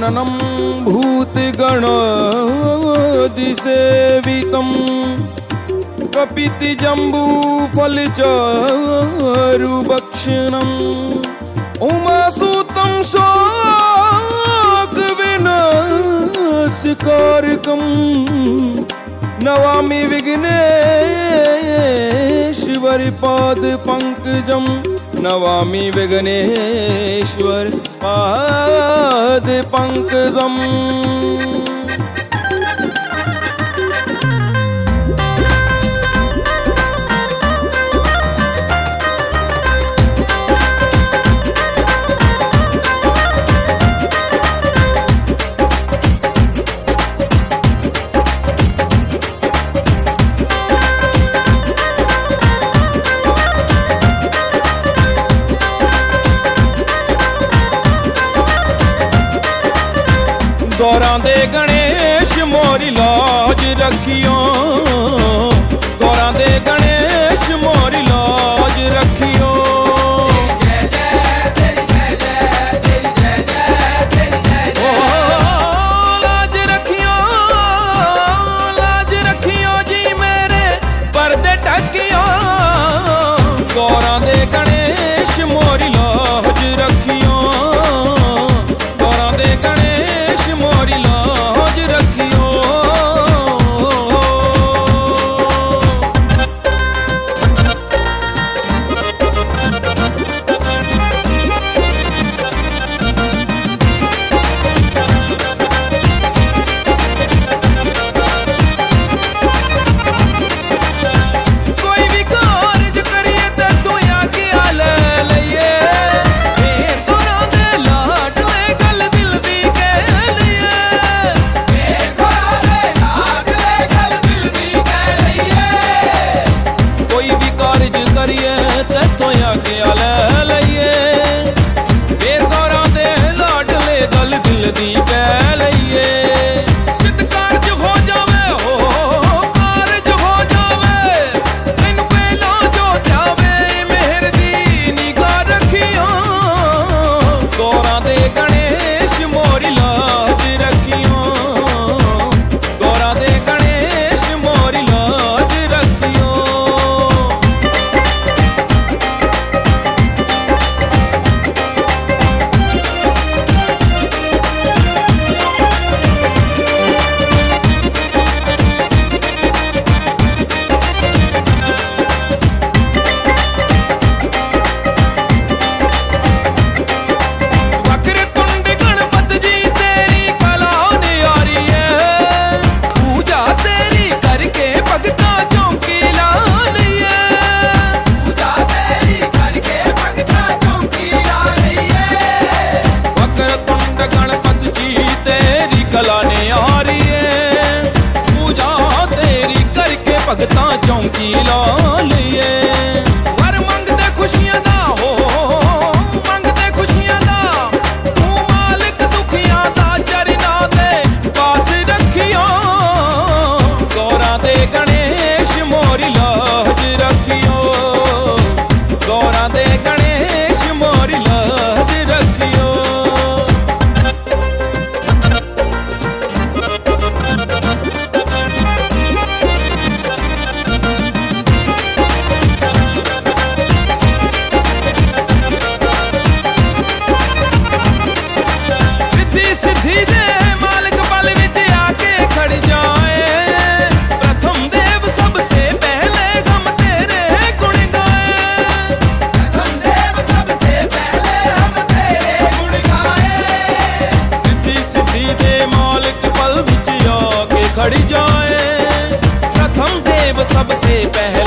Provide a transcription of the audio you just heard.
गजाननं भूतगणादिसेवितं कपितजम्बूफलचारुभक्षणम् उमासुतं शोकविनाशकारकं नमामि विघ्नेश्वर पादपङ्कजं नमामि विघ्नेश्वर पादपङ्कजम्। गौरां दे गणेश मोरी लाज रखियो, गौरां दे गणेश मोरी लाज रखियो। लाज रखियो, लाज रखियो जी मेरे पर्दे टकियो। गौरां दे गणेश मोरी लाज रखियो, गौरां दे गणेश मोरी लाज रखियो। कोई भी कार्य करिए तो तू आगे आ ले लइए, फिर गौरां दे लाड ले गल दिल दी कह लइए। फिर गौरां दे लाड ले गल दिल दी कह लइए। कोई भी कार्य करिए तो तू आगे आ ले लइए, फिर गौरां दे लाड ले गल दिल दी कह लइए। सिद्ध कारज हो जावे, हो कारज हो जावे, तैनू पहला जो जावे मेहर दी निगाह रखियो। गौरां दे गणेश मोरी लाज रखियो, गौरां दे गणेश मोरी लाज रखियो। वक्रतुंड गणपत जी तेरी कला न्यारी है, पूजा तेरी करके भगता चौंकी ला लइए। पूजा तेरी करके भगता चौंकी ला लइए। वक्रतुंड गणपत जी तेरी कला न्यारी है, पूजा तेरी करके भगता चौंकी ला लइए। वर मंगदे खुशियां दा, हो मंगदे खुशियां दा, तू मालिक दुखियां दा चरना दे पास रखियो। गौरां दे गणेश मोरी लाज रखियो, गौरां दे गणेश मोरी लाज रखियो। रिद्धि सिद्धि दे मालिक पल विच आके खड़ जाए, प्रथम देव सबसे पहले हम तेरे गुण गाए। प्रथम देव सबसे पहले हम तेरे गुण गाए। रिद्धि सिद्धि दे मालिक पल विच आके खड़ जाए, प्रथम देव सबसे पहले